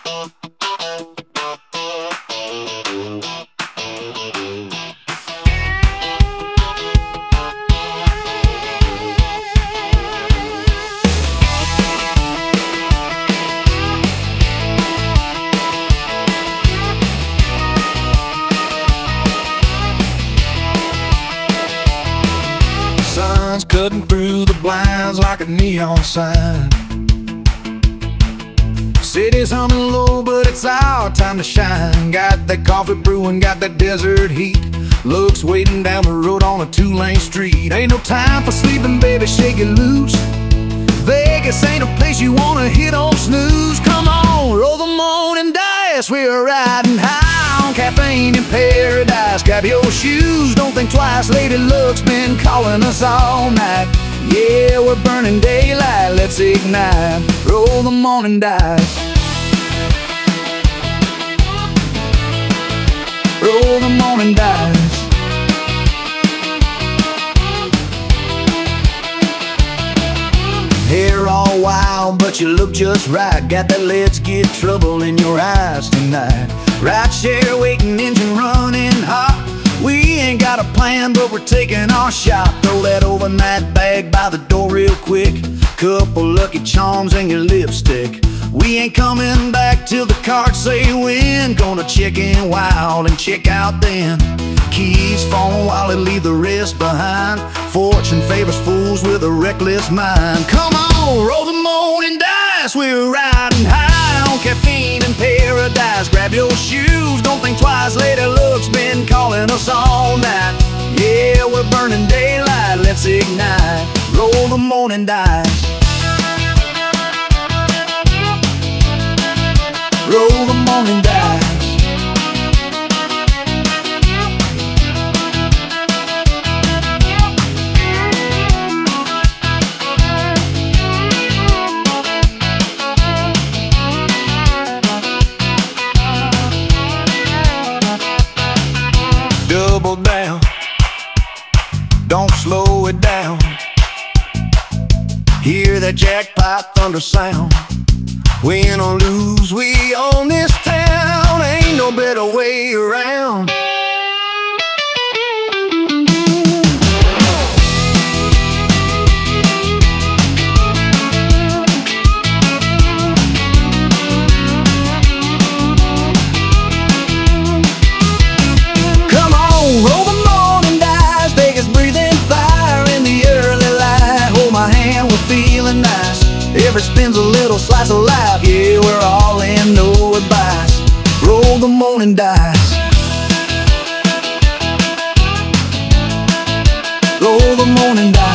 Sun's cutting through the blinds like a neon sign. City's humming low, but it's our time to shine. Got that coffee brewing, got that desert heat. Looks waiting down the road on a 2-lane street. Ain't no time for sleeping, baby, shake it loose. Vegas ain't a place you wanna hit on snooze. Come on, roll the morning dice. We're riding high on caffeine in paradise. Grab your shoes, don't think twice. Lady Luck's been calling us all night. Yeah, we're burning daylight, let's ignite. Roll the morning dice. Roll the morning dice. Hair all wild, but you look just right. Got that let's get trouble in your eyes tonight. Ride share waiting, engine running hot. We ain't got a plan, but we're taking our shot. Throw that overnight bag by the door real quick. Couple Lucky Charms and your lipstick. We ain't coming back till the cards say when. Gonna check in wild and check out then. Keys, phone, wallet, leave the rest behind. Fortune favors fools with a reckless mind. Come on, roll the morning dice. We're riding high on caffeine in paradise. Grab your shoes, don't think twice. Lady Luck's been calling us all night. Yeah, we're burning daylight, let's ignite. Roll the morning dice. Roll the morning dice. Double down, don't slow it down. Hear that jackpot thunder sound. Win or lose, we own this town. Ain't no better way around. Come on, roll the morning dice. Vegas breathing fire in the early light. Hold my hand, we're feeling nice. Every spin's a little slice of life. Yeah, we're all in, no advice. Roll the morning dice. Roll the morning dice.